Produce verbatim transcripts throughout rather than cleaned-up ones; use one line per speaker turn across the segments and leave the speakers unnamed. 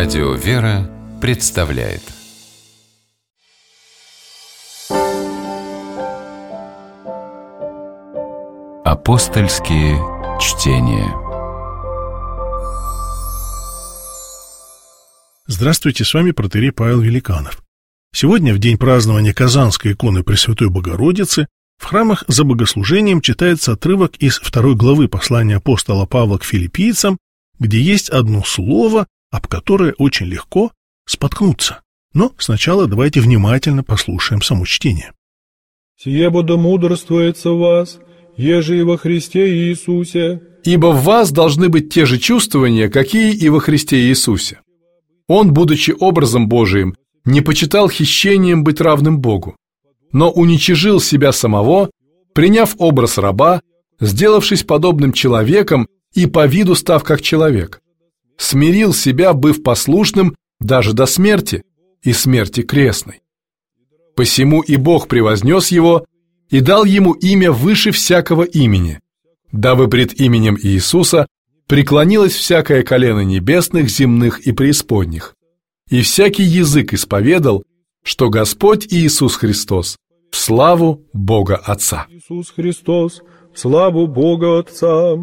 Радио «Вера» представляет Апостольские чтения.
Здравствуйте, с вами протоиерей Павел Великанов. Сегодня, в день празднования Казанской иконы Пресвятой Богородицы, в храмах за богослужением читается отрывок из второй главы послания апостола Павла к филиппийцам, где есть одно слово, об которое очень легко споткнуться. Но сначала давайте внимательно послушаем само чтение.
«Сие бодомудрствуется в вас, еже и во Христе Иисусе».
«Ибо в вас должны быть те же чувствования, какие и во Христе Иисусе. Он, будучи образом Божиим, не почитал хищением быть равным Богу, но уничижил себя самого, приняв образ раба, сделавшись подобным человеком и по виду став как человек, смирил себя, быв послушным даже до смерти и смерти крестной. Посему и Бог превознес его и дал ему имя выше всякого имени, дабы пред именем Иисуса преклонилось всякое колено небесных, земных и преисподних, и всякий язык исповедал, что Господь Иисус Христос в славу Бога Отца».
Иисус Христос в славу Бога Отца.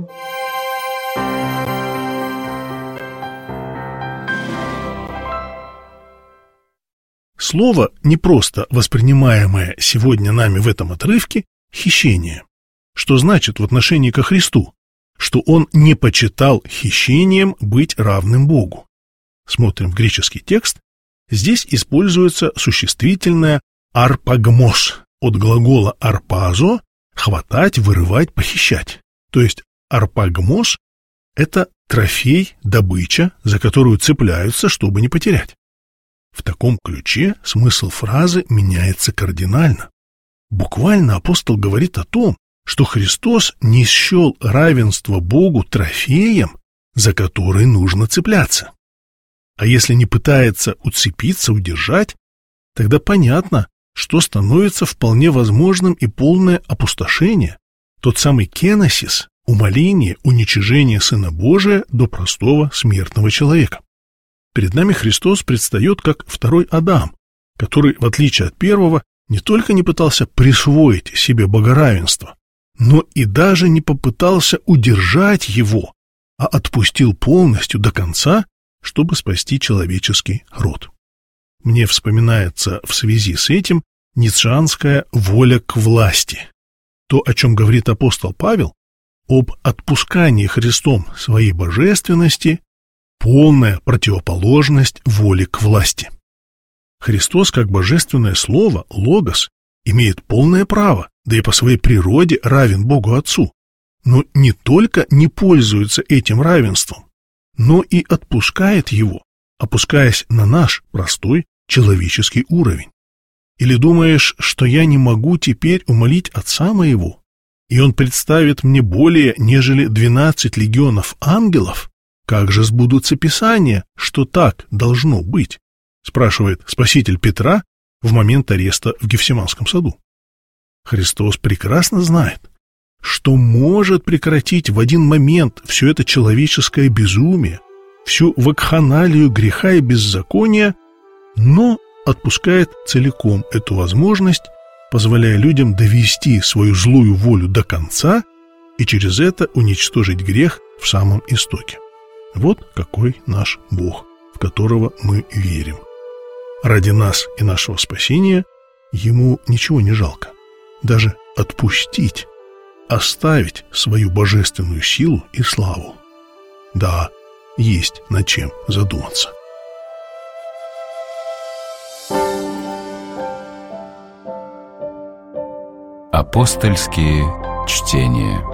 Слово, не просто воспринимаемое сегодня нами в этом отрывке, хищение. Что значит в отношении ко Христу? Что он не почитал хищением быть равным Богу. Смотрим в греческий текст. Здесь используется существительное «арпагмос» от глагола «арпазо» — «хватать», «вырывать», «похищать». То есть «арпагмос» — это трофей, добыча, за которую цепляются, чтобы не потерять. В таком ключе смысл фразы меняется кардинально. Буквально апостол говорит о том, что Христос не счел равенство Богу трофеем, за который нужно цепляться. А если не пытается уцепиться, удержать, тогда понятно, что становится вполне возможным и полное опустошение, тот самый кеносис, умаление, уничижение Сына Божия до простого смертного человека. Перед нами Христос предстает как второй Адам, который, в отличие от первого, не только не пытался присвоить себе богоравенство, но и даже не попытался удержать его, а отпустил полностью до конца, чтобы спасти человеческий род. Мне вспоминается в связи с этим ницшеанская воля к власти. То, о чем говорит апостол Павел, об отпускании Христом своей божественности, полная противоположность воле к власти. Христос, как божественное слово, логос, имеет полное право, да и по своей природе равен Богу Отцу, но не только не пользуется этим равенством, но и отпускает его, опускаясь на наш простой человеческий уровень. Или думаешь, что я не могу теперь умолить Отца моего, и Он представит мне более, нежели двенадцать легионов ангелов? Как же сбудутся Писания, что так должно быть? Спрашивает Спаситель Петра в момент ареста в Гефсиманском саду. Христос прекрасно знает, что может прекратить в один момент все это человеческое безумие, всю вакханалию греха и беззакония, но отпускает целиком эту возможность, позволяя людям довести свою злую волю до конца и через это уничтожить грех в самом истоке. Вот какой наш Бог, в которого мы верим. Ради нас и нашего спасения Ему ничего не жалко. Даже отпустить, оставить свою божественную силу и славу. Да, есть над чем задуматься.
Апостольские чтения.